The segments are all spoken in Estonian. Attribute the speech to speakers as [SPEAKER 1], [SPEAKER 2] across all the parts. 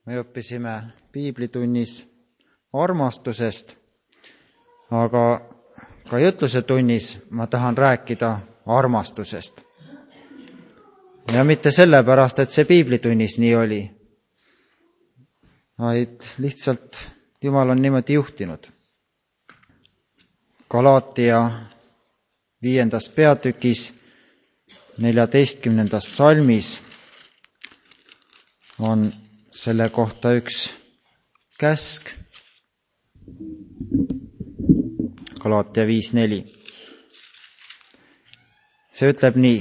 [SPEAKER 1] Me õppisime piiblitunnis armastusest, aga ka jutluse tunnis ma tahan rääkida armastusest. Ja mitte sellepärast, et see piiblitunnis nii oli, vaid lihtsalt Jumal on niimoodi juhtinud. Galaatia 5. peatükis 14. salmis on selle kohta üks käsk. Galaatia 5.4. See ütleb nii.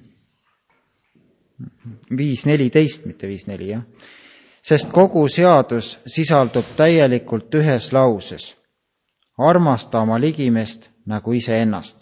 [SPEAKER 1] 5.14, mitte 5.4, jah. Sest kogu seadus sisaldub täielikult ühes lauses. Armasta oma ligimest nagu iseennast.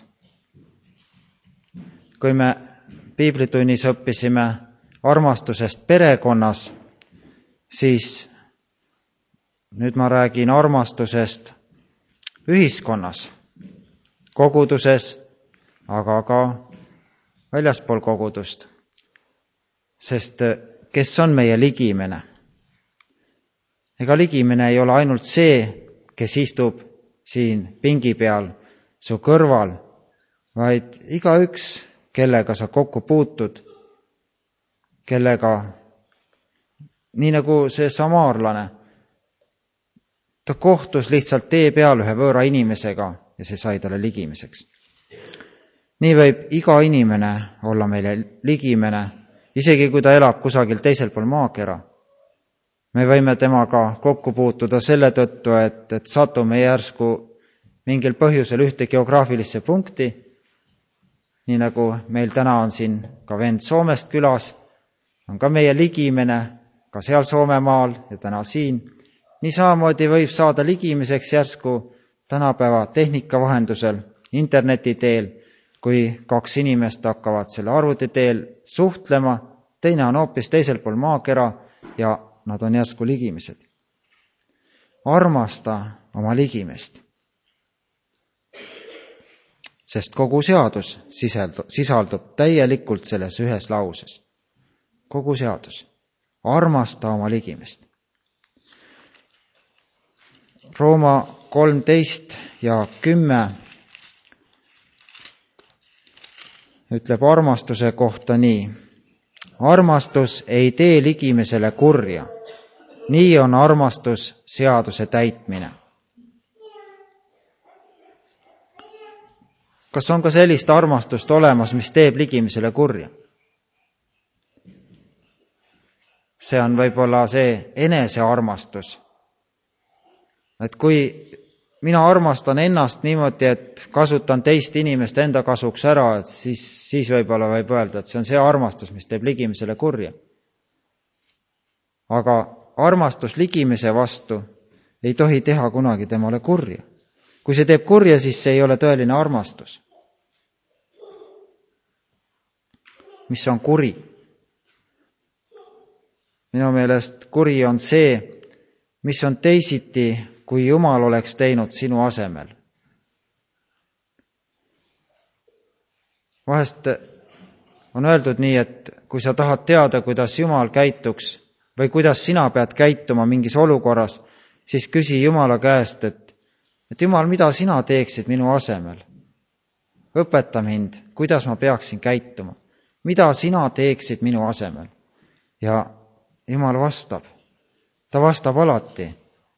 [SPEAKER 1] Kui me piiblitunnis õppisime armastusest perekonnas, siis nüüd ma räägin armastusest ühiskonnas, koguduses, aga ka väljaspool kogudust. Sest kes on meie ligimene? Ega ligimene ei ole ainult see, kes istub siin pingi peal su kõrval, vaid igaüks, kellega sa kokku puutud, kellega, nii nagu see samaarlane, ta kohtus lihtsalt tee peal ühe võõra inimesega ja see sai talle ligimiseks. Nii võib iga inimene olla meile ligimene, isegi kui ta elab kusagil teisel pool maakera. Me võime temaga kokku puutuda selle tõttu, et satume järsku mingil põhjusel ühte geograafilisse punkti, nii nagu meil täna on siin ka vend Soomest külas, on ka meie ligimene, ka seal Soomemaal ja täna siin. Nii samamoodi võib saada ligimiseks järsku tänapäeva tehnika vahendusel, interneti teel, kui kaks inimest hakkavad selle arvuti teel suhtlema, teine on hoopis teisel pool maakera ja nad on järsku ligimised. Armasta oma ligimest. Sest kogu seadus sisaldub täielikult selles ühes lauses. Kogu seadus. Armasta oma ligimest. Rooma 13 ja 10 ütleb armastuse kohta nii. Armastus ei tee ligimisele kurja. Nii on armastus seaduse täitmine. Kas on ka sellist armastust olemas, mis teeb ligimisele kurja? See on võib-olla see enesearmastus. Et kui mina armastan ennast niimoodi, et kasutan teist inimest enda kasuks ära, et siis võib-olla võib öelda, et see on see armastus, mis teeb ligimisele kurja. Aga armastus ligimise vastu ei tohi teha kunagi temale kurja. Kui see teeb kurja, siis see ei ole tõeline armastus. Mis on kuri? Minu meelest kuri on see, mis on teisiti, kui Jumal oleks teinud sinu asemel. Vahest on öeldud nii, et kui sa tahad teada, kuidas Jumal käituks või kuidas sina pead käituma mingis olukorras, siis küsi Jumala käest, et Jumal, mida sina teeksid minu asemel? Õpeta mind, kuidas ma peaksin käituma. Mida sina teeksid minu asemel? Ja Jumal vastab. Ta vastab alati.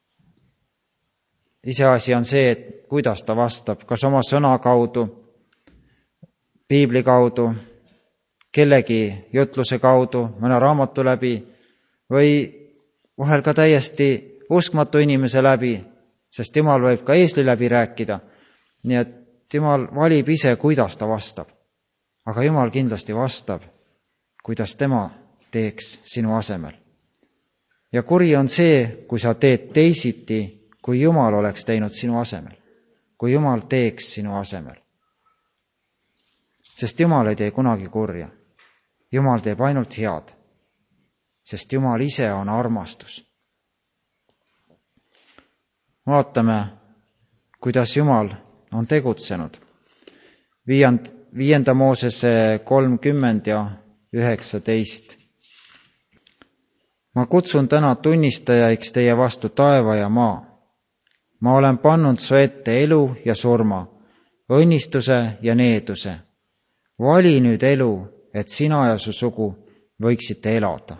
[SPEAKER 1] Iseasi on see, et kuidas ta vastab, kas oma sõna kaudu, piibli kaudu, kellegi jutluse kaudu, mõne raamatu läbi või vahel ka täiesti uskmatu inimese läbi, sest Jumal võib ka eesli läbi rääkida. Nii et Jumal valib ise, kuidas ta vastab. Aga Jumal kindlasti vastab, kuidas tema teeks sinu asemel. Ja kuri on see, kui sa teed teisiti, kui Jumal oleks teinud sinu asemel. Kui Jumal teeks sinu asemel. Sest Jumal ei tee kunagi kurja. Jumal teeb ainult head. Sest Jumal ise on armastus. Vaatame, kuidas Jumal on tegutsenud. 5. Moosese 30 ja 19. ma kutsun täna tunnistajaiks teie vastu taeva ja maa. Ma olen pannud su ette elu ja surma, õnnistuse ja needuse. Vali nüüd elu, et sina ja su sugu võiksite elada.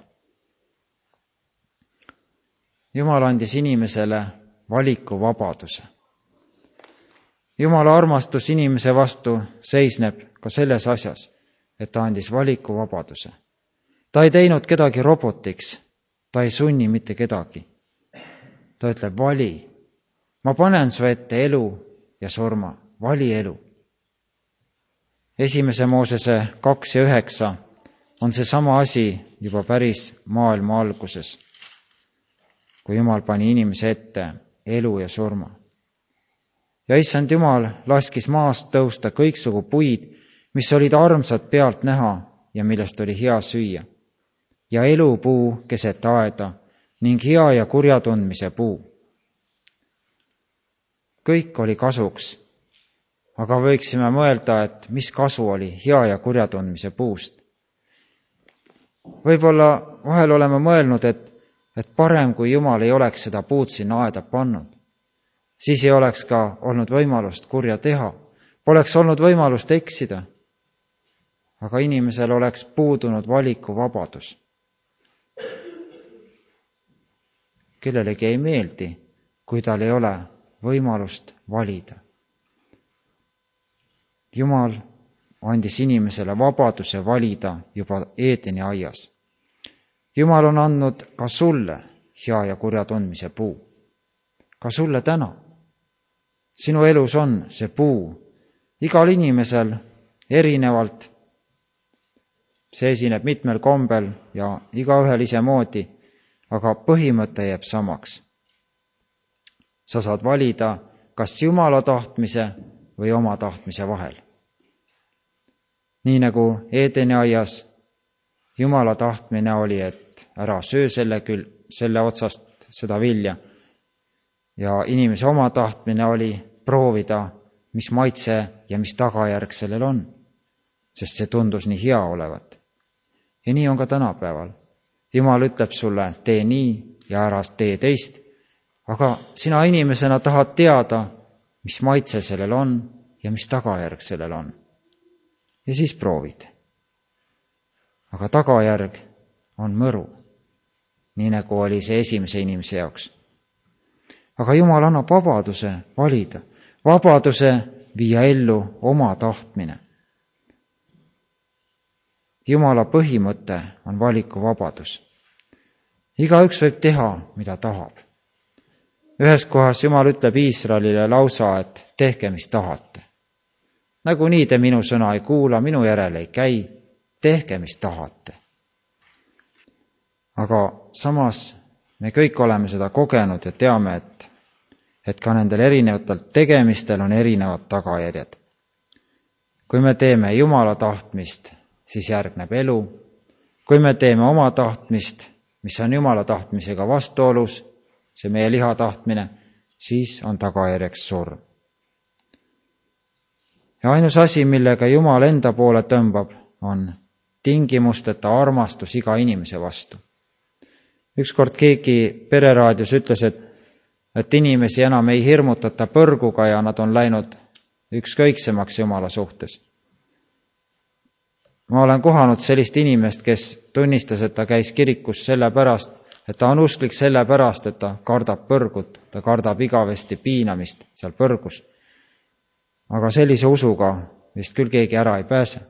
[SPEAKER 1] Jumal andis inimesele valikuvabaduse. Jumala armastus inimese vastu seisneb ka selles asjas, et ta andis valikuvabaduse. Ta ei teinud kedagi robotiks, ta ei sunni mitte kedagi. Ta ütleb, vali. Ma panen su ette elu ja surma, vali elu. 1. Moosese 2:9 on see sama asi juba päris maailma alguses, kui Jumal pani inimese ette elu ja surma. Ja issand Jumal laskis maast tõusta kõiksugu puid, mis olid armsad pealt näha ja millest oli hea süüa, ja elupuu keset aeda ning hea ja kurja tundmise puu. Kõik oli kasuks, aga võiksime mõelda, et mis kasu oli hea ja kurja tundmise puust. Võib-olla vahel oleme mõelnud, et parem, kui Jumal ei oleks seda puud sinna aeda pannud. Siis ei oleks ka olnud võimalust kurja teha, poleks olnud võimalust eksida. Aga inimesel oleks puudunud valikuvabadus. Kellelegi ei meeldi, kui tal ei ole võimalust valida. Jumal andis inimesele vabaduse valida juba Eedeni aias. Jumal on andnud ka sulle hea ja kurja tundmise puu. Ka sulle täna. Sinu elus on see puu. Igal inimesel erinevalt. See esineb mitmel kombel ja igaühel isemoodi, aga põhimõte jääb samaks. Sa saad valida kas Jumala tahtmise või oma tahtmise vahel. Nii nagu Eedeni aias Jumala tahtmine oli, et ära söö selle otsast seda vilja. Ja inimese oma tahtmine oli proovida, mis maitse ja mis tagajärg sellel on, sest see tundus nii hea olevat. Ja nii on ka tänapäeval. Jumal ütleb sulle, tee nii ja ära tee teist, aga sina inimesena tahad teada, mis maitse sellel on ja mis tagajärg sellel on. Ja siis proovid. Aga tagajärg on mõru, nii nagu oli see esimese inimese jaoks. Aga Jumal annab vabaduse valida, vabaduse viia ellu oma tahtmine. Jumala põhimõte on valikuvabadus. Igaüks võib teha, mida tahab. Ühes kohas Jumal ütleb Iisraelile lausa, et tehke, mis tahate. Nagunii te minu sõna ei kuula, minu järele ei käi, tehke, mis tahate. Aga samas me kõik oleme seda kogenud ja teame, et ka nendel erinevatel tegemistel on erinevad tagajärjed. Kui me teeme Jumala tahtmist, siis järgneb elu. Kui me teeme oma tahtmist, mis on Jumala tahtmisega vastuolus, see meie liha tahtmine, siis on tagajärjeks surm. Ja ainus asi, millega Jumal enda poole tõmbab, on tingimusteta armastus iga inimese vastu. Ükskord keegi pereraadios ütles, et inimesi enam ei hirmutata põrguga ja nad on läinud ükskõiksemaks Jumala suhtes. Ma olen kohanud sellist inimest, kes tunnistas, et ta käis kirikus sellepärast, et ta on usklik sellepärast, et ta kardab põrgut, ta kardab igavesti piinamist seal põrgus. Aga sellise usuga vist küll keegi ära ei pääse.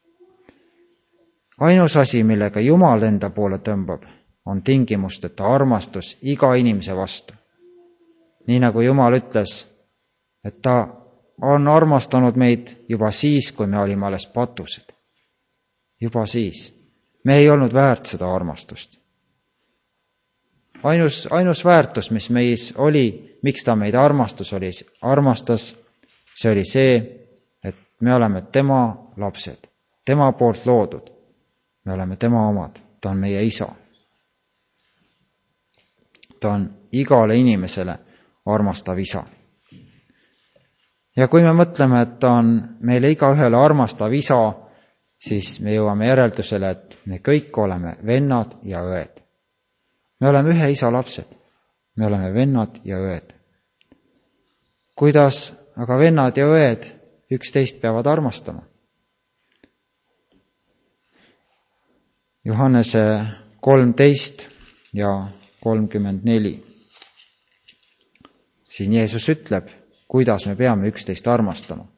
[SPEAKER 1] Ainus asi, millega Jumal enda poole tõmbab, on tingimusteta armastus iga inimese vastu. Nii nagu Jumal ütles, et ta on armastanud meid juba siis, kui me olime alles patused. Juba siis. Me ei olnud väärt seda armastust. Ainus väärtus, mis meis oli, miks ta meid armastas, see oli see, et me oleme tema lapsed, tema poolt loodud. Me oleme tema omad, ta on meie isa. Ta on igale inimesele armastav isa. Ja kui me mõtleme, et ta on meile igaühele armastav isa, siis me jõuame järeldusele, et me kõik oleme vennad ja õed. Me oleme ühe isa lapsed. Me oleme vennad ja õed. Kuidas aga vennad ja õed üksteist peavad armastama? Johannese 13 ja 34. Siin Jeesus ütleb, kuidas me peame üksteist armastama.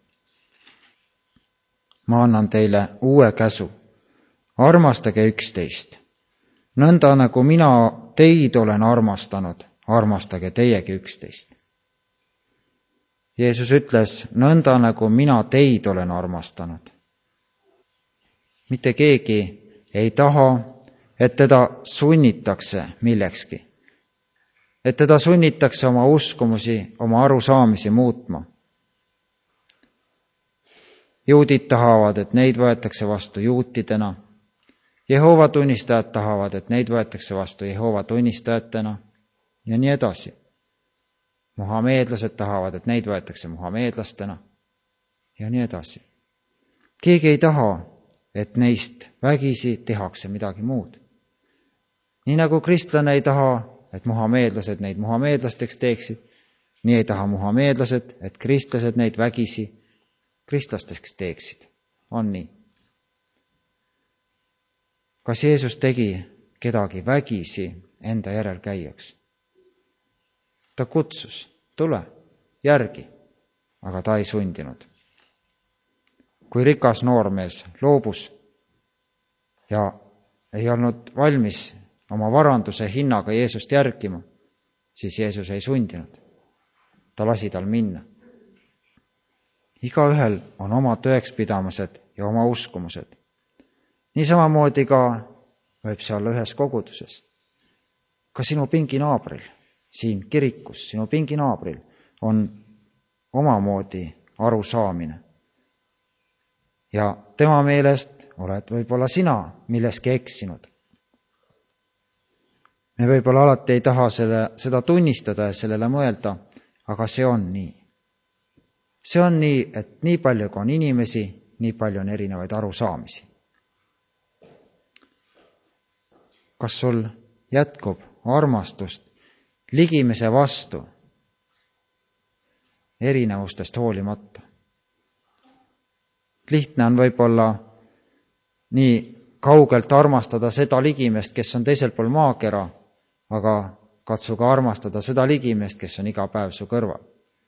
[SPEAKER 1] Ma annan teile uue käsu. Armastage üksteist. Nõnda nagu mina teid olen armastanud, armastage teiegi üksteist. Jeesus ütles, nõnda nagu mina teid olen armastanud. Mitte keegi ei taha, et teda sunnitakse millekski. Et teda sunnitakse oma uskumusi, oma arusaamisi muutma. Juudid tahavad, et neid võetakse vastu juutidena. Jehoova tunnistajad tahavad, et neid võetakse vastu Jehoova tunnistajatena ja nii edasi. Muhameedlased tahavad, et neid võetakse muhameedlastena ja nii edasi. Keegi ei taha, et neist vägisi tehakse midagi muud. Nii nagu kristlane ei taha, et muhameedlased neid muhameedlasteks teeksid, nii ei taha muhameedlased, et kristlased neid vägisi kristlasteks teeksid. On nii. Kas Jeesus tegi kedagi vägisi enda järel käijaks? Ta kutsus, tule, järgi, aga ta ei sundinud. Kui rikas noormees loobus ja ei olnud valmis oma varanduse hinnaga Jeesust järgima, siis Jeesus ei sundinud. Ta lasi tal minna. Igaühel on oma tõekspidamised ja oma uskumused. Nii samamoodi ka võib see olla ühes koguduses. Ka sinu pinginaabril, siin kirikus, sinu pinginaabril on omamoodi arusaamine. Ja tema meelest oled võib-olla sina milleski eksinud. Me võib-olla alati ei taha seda tunnistada ja sellele mõelda, aga see on nii. See on nii, et nii palju kui on inimesi, nii palju on erinevaid arusaamisi. Kas sul jätkub armastust ligimise vastu erinevustest hoolimata? Lihtne on võib-olla nii kaugelt armastada seda ligimest, kes on teisel pool maakera, aga katsu ka armastada seda ligimest, kes on iga päev su kõrval.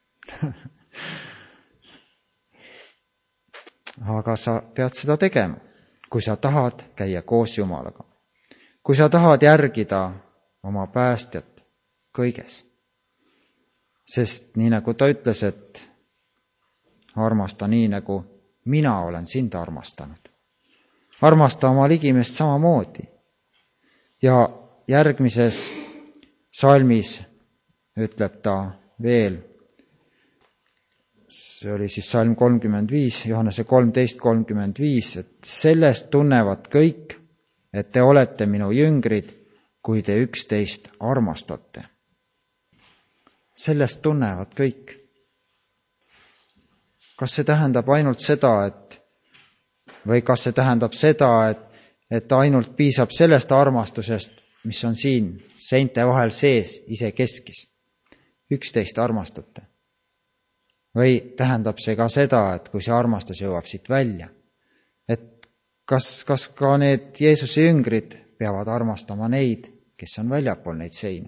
[SPEAKER 1] Aga sa pead seda tegema, kui sa tahad käia koos Jumalaga. Kui sa tahad järgida oma päästjat kõiges. Sest nii nagu ta ütles, et armasta nii nagu mina olen sind armastanud. Armasta oma ligimest samamoodi. Ja järgmises salmis ütleb ta veel, see oli siis salm 35, Johannese 13:35, et sellest tunnevad kõik, et te olete minu jüngrid, kui te üksteist armastate. Sellest tunnevad kõik. Kas see tähendab ainult seda, või kas see tähendab seda, et ainult piisab sellest armastusest, mis on siin seinte vahel sees, ise keskis? Üksteist armastate. Või tähendab see ka seda, et kui see armastus jõuab siit välja, et kas ka need Jeesuse jüngrid peavad armastama neid, kes on väljapool neid seinu?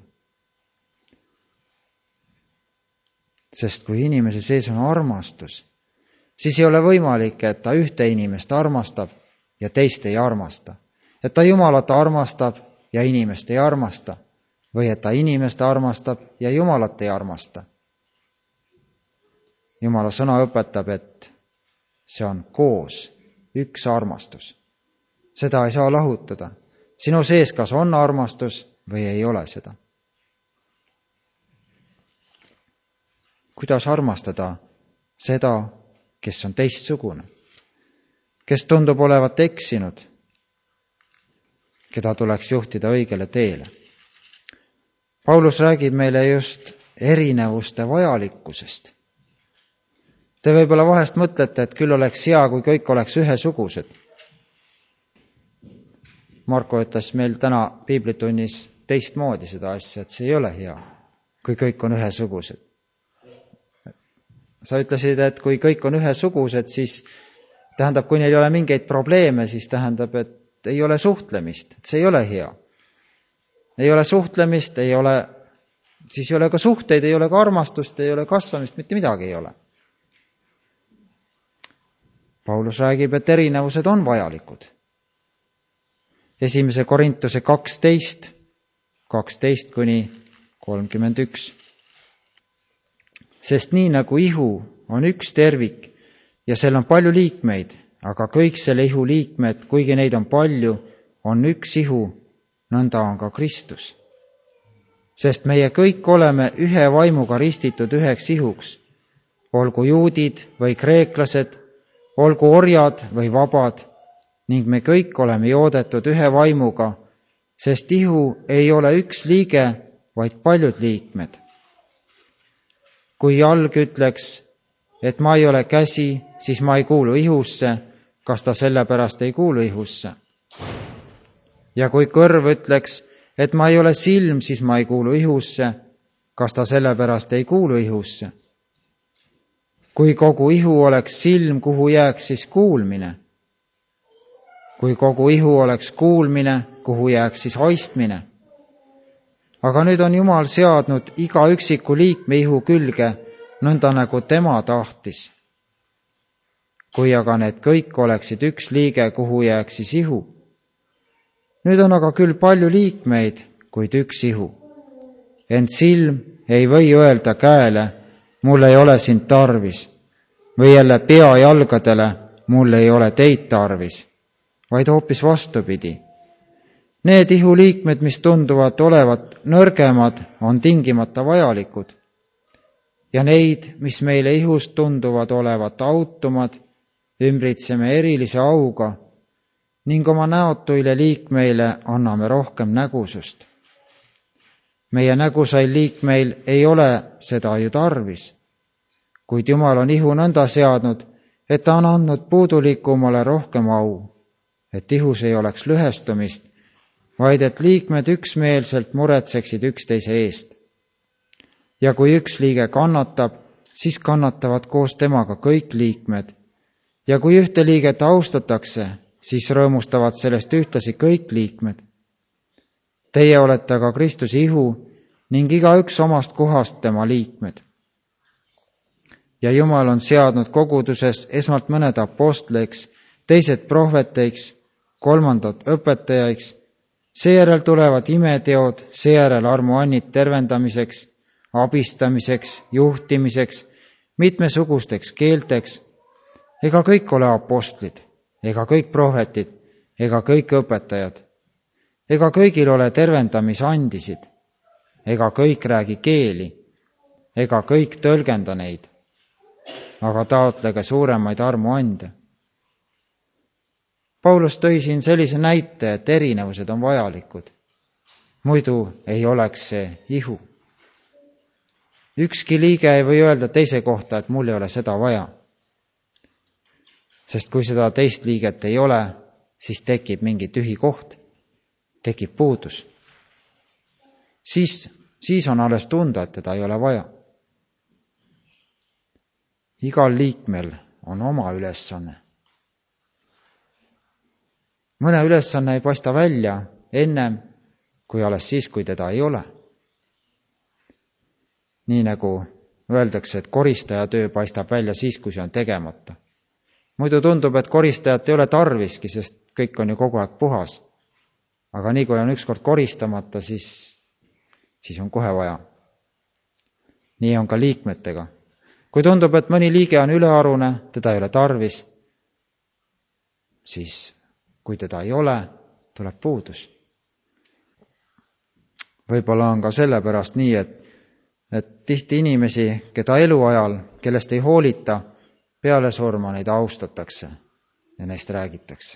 [SPEAKER 1] Sest kui inimese sees on armastus, siis ei ole võimalik, et ta ühte inimest armastab ja teist ei armasta. Et ta Jumalat armastab ja inimest ei armasta. Või et ta inimest armastab ja Jumalat ei armasta. Jumala sõna õpetab, et see on koos, üks armastus. Seda ei saa lahutada. Sinu sees kas on armastus või ei ole seda. Kuidas armastada seda, kes on teistsugune, kes tundub olevat eksinud, keda tuleks juhtida õigele teele? Paulus räägib meile just erinevuste vajalikkusest. Te võib-olla vahest mõtlete, et küll oleks hea, kui kõik oleks ühesugused. Marko ütles meil täna piiblitunnis teistmoodi seda asja, et see ei ole hea, kui kõik on ühesugused. Sa ütlesid, et kui kõik on ühesugused, siis tähendab, kui neil ei ole mingeid probleeme, siis tähendab, et ei ole suhtlemist, et see ei ole hea. Ei ole suhtlemist, siis ei ole ka suhteid, ei ole ka armastust, ei ole kasvamist, mitte midagi ei ole. Paulus räägib, et erinevused on vajalikud. 1. Korintuse 12:31. Sest nii nagu ihu on üks tervik ja seal on palju liikmeid, aga kõik selle ihu liikmed, kuigi neid on palju, on üks ihu, nõnda on ka Kristus. Sest meie kõik oleme ühe vaimuga ristitud üheks ihuks, olgu juudid või kreeklased, olgu orjad või vabad, ning me kõik oleme joodetud ühe vaimuga, sest ihu ei ole üks liige, vaid paljud liikmed. Kui jalg ütleks, et ma ei ole käsi, siis ma ei kuulu ihusse, kas ta sellepärast ei kuulu ihusse? Ja kui kõrv ütleks, et ma ei ole silm, siis ma ei kuulu ihusse, kas ta sellepärast ei kuulu ihusse? Kui kogu ihu oleks silm, kuhu jääks siis kuulmine? Kui kogu ihu oleks kuulmine, kuhu jääks siis haistmine? Aga nüüd on Jumal seadnud iga üksiku liikme ihu külge, nõnda nagu tema tahtis. Kui aga need kõik oleksid üks liige, kuhu jääks siis ihu? Nüüd on aga küll palju liikmeid, kuid üks ihu. Ent silm ei või öelda käele, mul ei ole sind tarvis, või jälle pea jalgadele, mul ei ole teid tarvis, vaid hoopis vastupidi. Need ihuliikmed, mis tunduvad olevat nõrgemad, on tingimata vajalikud. Ja neid, mis meile ihust tunduvad olevat autumad, ümbritseme erilise auga ning oma näotuile liikmeile anname rohkem nägusust. Meie nägusail liikmeil ei ole seda ju tarvis, kuid Jumal on ihu nõnda seadnud, et ta on andnud puudulikumale rohkem au, et ihus ei oleks lõhestumist, vaid et liikmed üksmeelselt muretseksid üksteise eest. Ja kui üks liige kannatab, siis kannatavad koos temaga kõik liikmed. Ja kui ühte liiget austatakse, siis rõõmustavad sellest ühtlasi kõik liikmed. Teie olete aga Kristuse ihu ning igaüks omast kohast tema liikmed. Ja Jumal on seadnud koguduses esmalt mõned apostleiks, teised prohveteiks, kolmandad õpetajaiks, seejärel tulevad imeteod, seejärel armuannid tervendamiseks, abistamiseks, juhtimiseks, mitmesugusteks keelteks. Ega kõik ole apostlid, ega kõik prohvetid, ega kõik õpetajad, ega kõigil ole tervendamisandisid, ega kõik räägi keeli, ega kõik tõlgenda neid, aga taotlege suuremaid armuande. Paulus tõi siin sellise näite, et erinevused on vajalikud. Muidu ei oleks see ihu. Ükski liige ei või öelda teise kohta, et mul ei ole seda vaja. Sest kui seda teist liiget ei ole, siis tekib mingi tühi koht, tekib puudus. Siis on alles tunda, et teda ei ole vaja. Igal liikmel on oma ülesanne. Mõne ülesanne ei paista välja ennem, kui alles siis, kui teda ei ole. Nii nagu öeldakse, et koristaja töö paistab välja siis, kui see on tegemata. Muidu tundub, et koristajat ei ole tarviski, sest kõik on ju kogu aeg puhas. Aga nii kui on ükskord koristamata, siis on kohe vaja. Nii on ka liikmetega. Kui tundub, et mõni liige on ülearune, teda ei ole tarvis, siis kui teda ei ole, tuleb puudus. Võib-olla on ka sellepärast nii, et tihti inimesi, keda eluajal, kellest ei hoolita, peale surma neid austatakse ja neist räägitakse.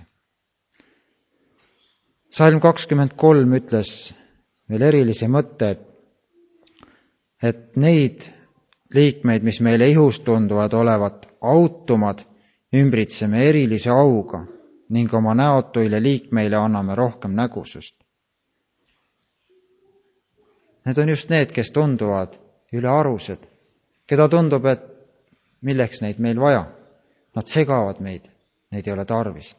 [SPEAKER 1] Salm 23 ütles veel erilise mõtte, et neid liikmeid, mis meile ihust tunduvad olevat autumad, ümbritseme erilise auga ning oma näotuile liikmeile anname rohkem nägusust. Need on just need, kes tunduvad ülearused, keda tundub, et milleks neid meil vaja. Nad segavad meid, neid ei ole tarvis.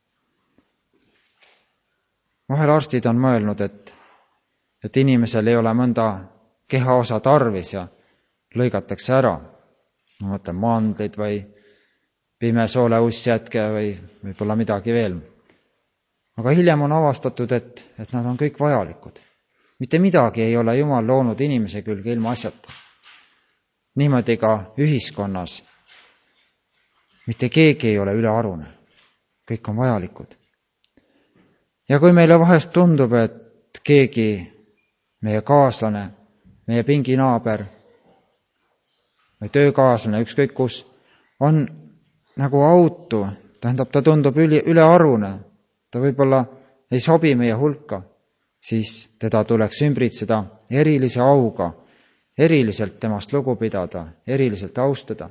[SPEAKER 1] Vahel arstid on mõelnud, et inimesel ei ole mõnda kehaosa tarvis ja lõigatakse ära. Ma mõtlen mandlid või pimesoole ussjätke või võib-olla midagi veel. Aga hiljem on avastatud, et nad on kõik vajalikud. Mitte midagi ei ole Jumal loonud inimese külge ilma asjata. Niimoodi ka ühiskonnas. Mitte keegi ei ole ülearune. Kõik on vajalikud. Ja kui meile vahest tundub, et keegi, meie kaaslane, meie pinginaaber või töökaaslane, ükskõik kus, on nagu autu, tähendab, ta tundub ülearune, ta võib-olla ei sobi meie hulka, siis teda tuleks ümbritseda erilise auga, eriliselt temast lugu pidada, eriliselt austada.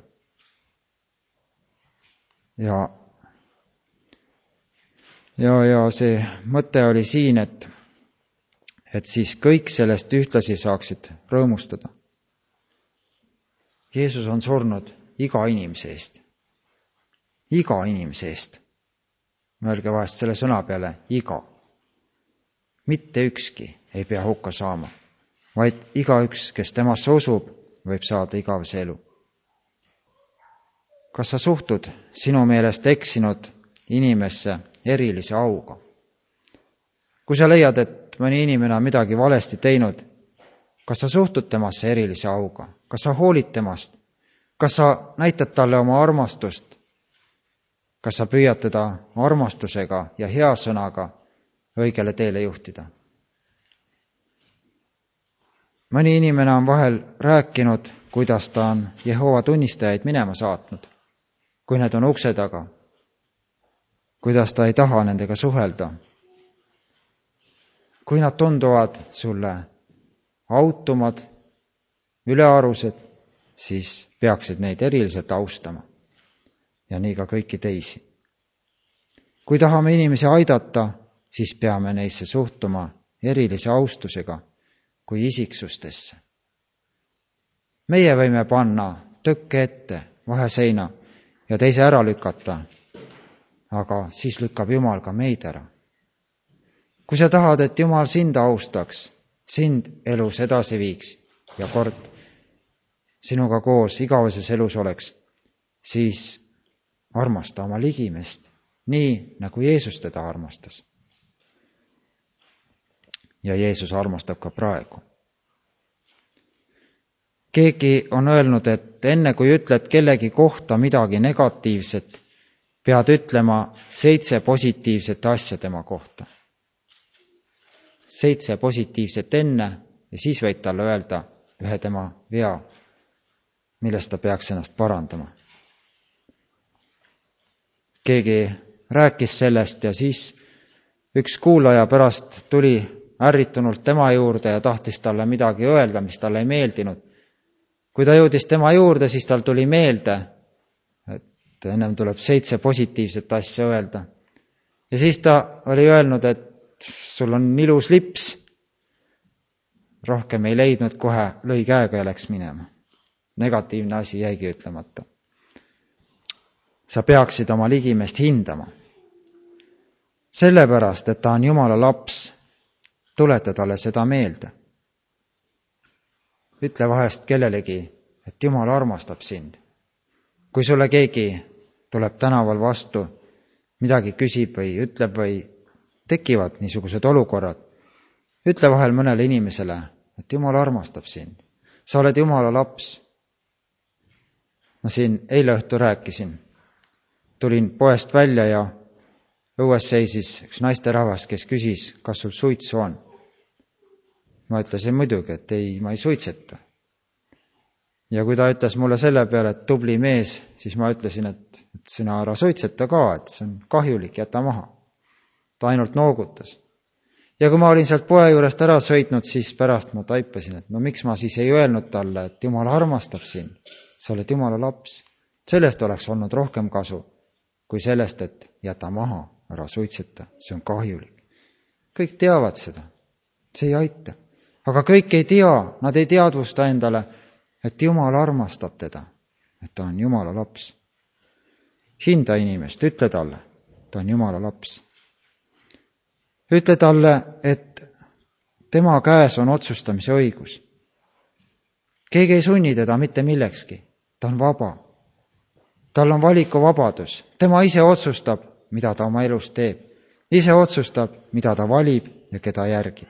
[SPEAKER 1] Ja see mõte oli siin, et siis kõik sellest ühtlasi saaksid rõõmustada. Jeesus on surnud iga inimese eest. Iga inimese eest. Mõelge vahest selle sõna peale, iga. Mitte ükski ei pea hukka saama, vaid igaüks, kes temasse usub, võib saada igavese elu. Kas sa suhtud sinu meelest eksinud inimesse erilise auga? Kui sa leiad, et mõni inimene on midagi valesti teinud, kas sa suhtud temasse erilise auga? Kas sa hoolid temast? Kas sa näitad talle oma armastust? Kas sa püüad teda armastusega ja hea sõnaga õigele teele juhtida? Mõni inimene on vahel rääkinud, kuidas ta on Jehova tunnistajaid minema saatnud, kui need on ukse taga, kuidas ta ei taha nendega suhelda. Kui nad tunduvad sulle autumad, ülearused, siis peaksid neid eriliselt austama. Ja nii ka kõiki teisi. Kui tahame inimesi aidata, siis peame neisse suhtuma erilise austusega kui isiksustesse. Meie võime panna tõkke ette, vaheseina ja teise ära lükata, aga siis lükkab Jumal ka meid ära. Kui sa tahad, et Jumal sind austaks, sind elus edasi viiks ja kord sinuga koos igaveses elus oleks, siis armasta oma ligimest, nii nagu Jeesus teda armastas. Ja Jeesus armastab ka praegu. Keegi on öelnud, et enne kui ütled kellegi kohta midagi negatiivset, pead ütlema 7 positiivset asja tema kohta. 7 positiivset enne ja siis võid talle öelda ühe tema vea, millest ta peaks ennast parandama. Keegi rääkis sellest ja siis üks kuulaja pärast tuli ärritunult tema juurde ja tahtis talle midagi öelda, mis talle ei meeldinud. Kui ta jõudis tema juurde, siis tal tuli meelde, et ennem tuleb 7 positiivset asja öelda. Ja siis ta oli öelnud, et sul on ilus lips. Rohkem ei leidnud, kohe lõi käega ja läks minema. Negatiivne asi jäigi ütlemata. Sa peaksid oma ligimest hindama. Sellepärast, et ta on Jumala laps, tuleta talle seda meelde. Ütle vahest kellelegi, et Jumal armastab sind. Kui sulle keegi tuleb tänaval vastu, midagi küsib või ütleb või tekivad niisugused olukorrad, ütle vahel mõnele inimesele, et Jumal armastab sind. Sa oled Jumala laps. Ma siin eile õhtu rääkisin. Tulin poest välja ja õues seisis üks naisterahvas, kes küsis, kas sul suitsu on. Ma ütlesin muidugi, et ei, ma ei suitseta. Ja kui ta ütles mulle selle peale, et tubli mees, siis ma ütlesin, et sina ära suitseta ka, et see on kahjulik, jäta maha. Ta ainult noogutas. Ja kui ma olin sealt poe juurest ära sõitnud, siis pärast ma taipasin, et no miks ma siis ei öelnud talle, et Jumal armastab sind. Sa oled Jumala laps. Sellest oleks olnud rohkem kasu, kui sellest, et jäta maha, ära suitseta. See on kahjulik. Kõik teavad seda. See ei aita. Aga kõik ei tea, nad ei teadvusta endale, et Jumal armastab teda, et ta on Jumala laps. Hinda inimest, ütle talle, ta on Jumala laps. Ütle talle, et tema käes on otsustamise õigus. Keegi ei sunni teda mitte millekski, ta on vaba. Tal on valikuvabadus, tema ise otsustab, mida ta oma elus teeb. Ise otsustab, mida ta valib ja keda järgib.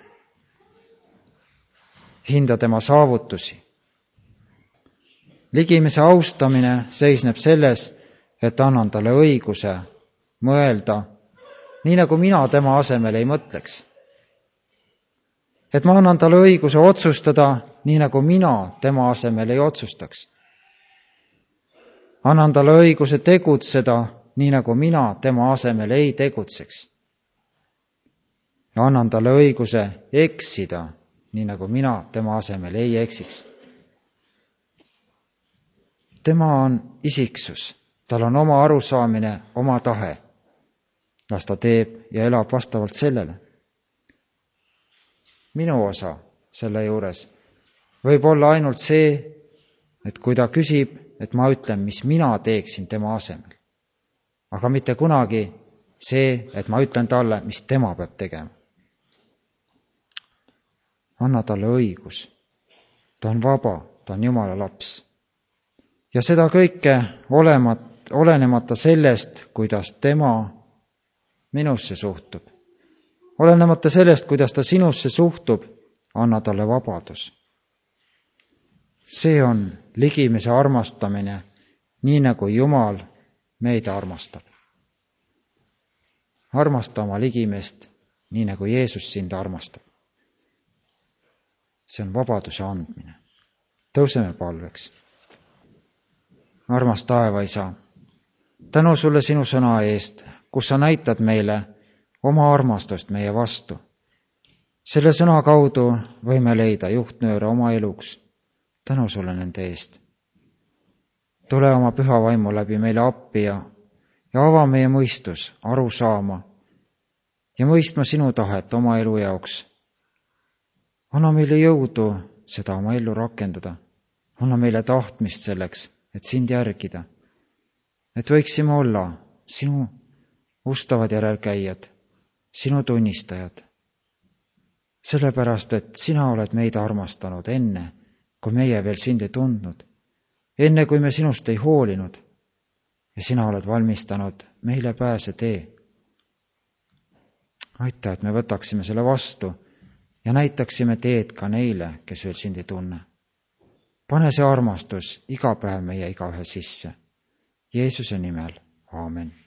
[SPEAKER 1] Hinda tema saavutusi. Ligimese austamine seisneb selles, et annan talle õiguse mõelda, nii nagu mina tema asemel ei mõtleks. Et ma annan talle õiguse otsustada, nii nagu mina tema asemel ei otsustaks. Annan talle õiguse tegutseda, nii nagu mina tema asemel ei tegutseks. Ja annan talle õiguse eksida, nii nagu mina tema asemel ei eksiks. Tema on isiksus, tal on oma arusaamine, oma tahe. Las ta teeb ja elab vastavalt sellele. Minu osa selle juures võib olla ainult see, et kui ta küsib, et ma ütlen, mis mina teeksin tema asemel. Aga mitte kunagi see, et ma ütlen talle, mis tema peab tegema. Anna talle õigus. Ta on vaba, ta on Jumala laps. Ja seda kõike olenemata sellest, kuidas tema minusse suhtub. Olenemata sellest, kuidas ta sinusse suhtub, anna talle vabadus. See on ligimese armastamine, nii nagu Jumal meid armastab. Armasta oma ligimest, nii nagu Jeesus sind armastab. See on vabaduse andmine. Tõuseme palveks. Armas taevaisa, tänu sulle sinu sõna eest, kus sa näitad meile oma armastust meie vastu. Selle sõna kaudu võime leida juhtnööre oma eluks. Tänu sulle nende eest. Tule oma püha vaimu läbi meile appi ja ava meie mõistus aru saama ja mõistma sinu tahet oma elu jaoks. Anna meile jõudu seda oma ellu rakendada. Anna meile tahtmist selleks, et sind järgida. Et võiksime olla sinu ustavad järelkäijad, sinu tunnistajad. Sellepärast, et sina oled meid armastanud enne, kui meie veel sind ei tundnud, enne kui me sinust ei hoolinud ja sina oled valmistanud meile pääse tee. Aita, et me võtaksime selle vastu ja näitaksime teed ka neile, kes veel sind ei tunne. Pane see armastus iga päev meie igaühe sisse. Jeesuse nimel. Aamen.